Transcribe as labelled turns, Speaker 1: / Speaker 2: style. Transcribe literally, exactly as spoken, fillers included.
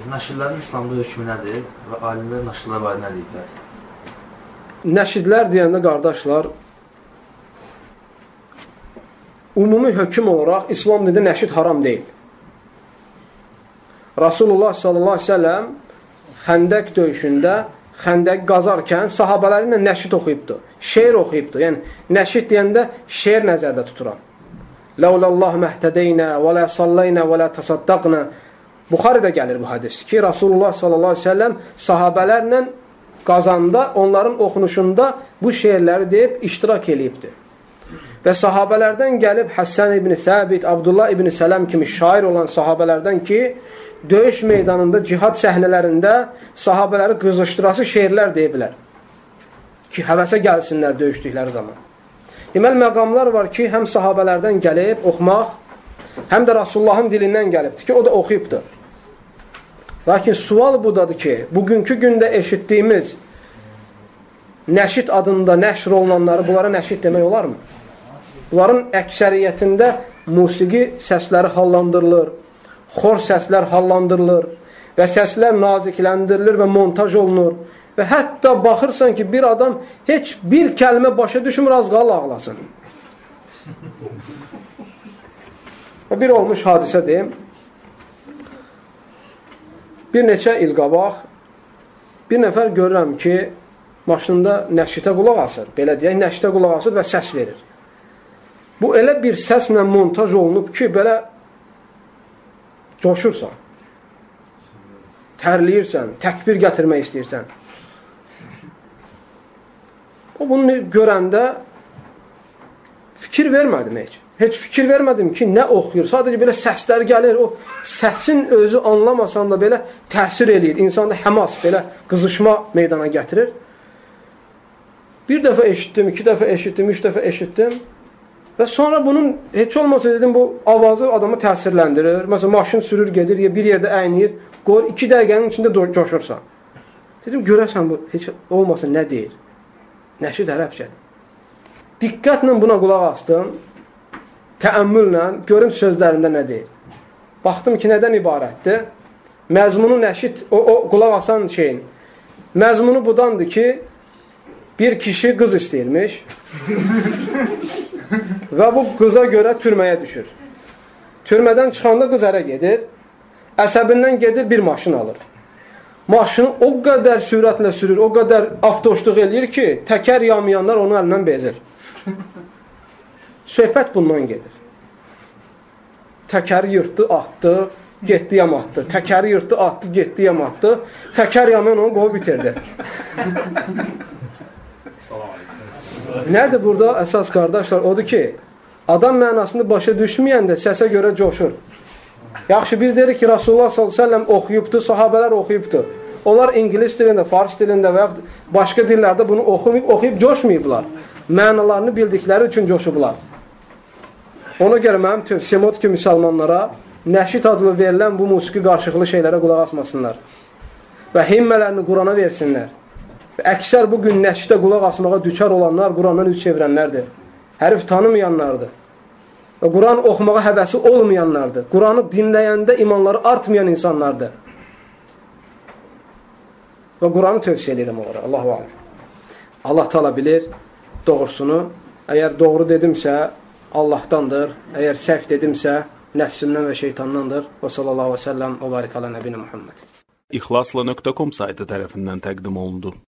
Speaker 1: nəşidlərin İslamda hökmü nədir və alimlər nəşidlər barədə nə deyiblər?
Speaker 2: Nəşidlər deyəndə, qardaşlar, ümumi hökm olaraq İslam dində nəşid haram deyil. Rasulullah sallallahu aleyhi ve sellem Xəndək döyüşündə Xəndək qazarkən sahabələri ilə nəşid oxuyubdu. Şeir oxuyubdu. Yəni, nəşid deyəndə şeir nəzərdə tuturam. Ləulallah məhtədeynə və lə sallaynə və lə təsaddaqnə. Buxaridə gəlir bu hadis ki, Rasulullah sallallahu aleyhi ve sellem sahabələrlə qazanda, onların oxunuşunda bu şeirləri deyib iştirak eləyibdir. Və sahabələrdən gəlib Həssən ibn Səbit, Abdullah ibn Sələm kimi şair olan sahabələrdən ki, döyüş meydanında, cihad səhnələrində sahabələri qızışdırası şeirlər deyiblər. Ki, həvəsə gəlsinlər döyüşdükləri zaman. Deməli, məqamlar var ki, həm sahabələrdən gəlib oxumaq, həm də Rasulullahın dilindən gəlibdir ki, o da oxuyubdur. Lakin sual budadır ki, bugünkü gündə eşitdiyimiz nəşid adında nəşr olunanları bunlara nəşid demək olarmı? Bunların əksəriyyətində musiqi səsləri hallandırılır, xor səslər hallandırılır və səslər naziklendirilir və montaj olunur. Və hətta baxırsan ki, bir adam heç bir kəlmə başa düşmür, az qal ağlasın. Və bir olmuş hadisə deyim. Bir neçə il qabaq bir nəfər görürəm ki, maşında nəşidə qulaq asır. Belə deyək, nəşidə qulaq asır və səs verir. Bu elə bir səslə montaj olunub ki, belə coşursan, tərləyirsən, təkbir gətirmək istəyirsən. O bunu görəndə fikir vermədim heç. Heç fikir vermədim ki, nə oxuyur. Sadəcə belə səslər gəlir, o səsin özü anlamasan da belə təsir eləyir. İnsanda həmas, belə qızışma meydana gətirir. Bir dəfə eşitdim, iki dəfə eşitdim, üç dəfə eşitdim. Və sonra bunun heç olmasa dedim, bu avazı adamı təsirləndirir. Məsələn, maşın sürür, gedir, bir yerdə əynir, qoyur, iki dəqiqənin içində coşursan. Dedim, görəsən bu heç olmasa nə deyir? Nəşid ərəbcədir. Diqqətlə buna qulaq astım, təəmmüllə, görüm sözlərində nə deyir. Baxdım ki, nədən ibarətdir? Məzmunu nəşid, o, o qulaq asan şeyin, məzmunu budandır ki, bir kişi qız istəyirmiş və bu qıza görə türməyə düşür. Türmədən çıxanda qız ərə gedir, əsəbindən gedir, bir maşın alır. Maşını o qədər sürətlə sürür, o qədər avtoşluq eləyir ki, təkər yamayanlar onun əlindən bezir. Söhbət bundan gedir. Təkəri yırtdı, atdı, getdi yamatdı. Təkəri yırtdı, atdı, getdi yamatdı. Təkər yamayan onu qovu bitirdi. Nədir burada əsas qardaşlar? Odur ki, adam mənasını başa düşməyəndə səsə görə coşur. Yaxşı, biz dedik ki, Rasulullah sallallahu aleyhi ve sellem oxuyubdu, sahabələr oxuyubdu. Onlar İngilis dilində, Fars dilində və başqa dillərdə bunu oxuyub, oxuyub coşmayıblar. Mənalarını bildikləri üçün coşublar. Ona görə mənim tövsiyəm odur ki, müsəlmanlara nəşid adlı verilən bu musiqi qarşılıqlı şeylərə qulaq asmasınlar. Və himmələrini Qurana versinlər. Və əksər bugün nəşidə qulaq asmağa düçar olanlar Qurandan üz çevirənlərdir. Hərif tanımayanlardır. Və Quran oxumağa həvəsi olmayanlardır. Quranı dinləyəndə imanları artmayan insanlardır. Və Quranı tövsiyə edirəm onlara. Allahu aləm. Allah təala bilir doğrusunu. Əgər doğru dedimsə Allahdandır. Əgər səhv dedimsə nəfsimdən və şeytandandır. Və sallallahu aleyhi və səlləm və barik alə nəbinə Muhammed.
Speaker 3: İxlasla nöqtə com saytı tərəfindən təqdim olundu.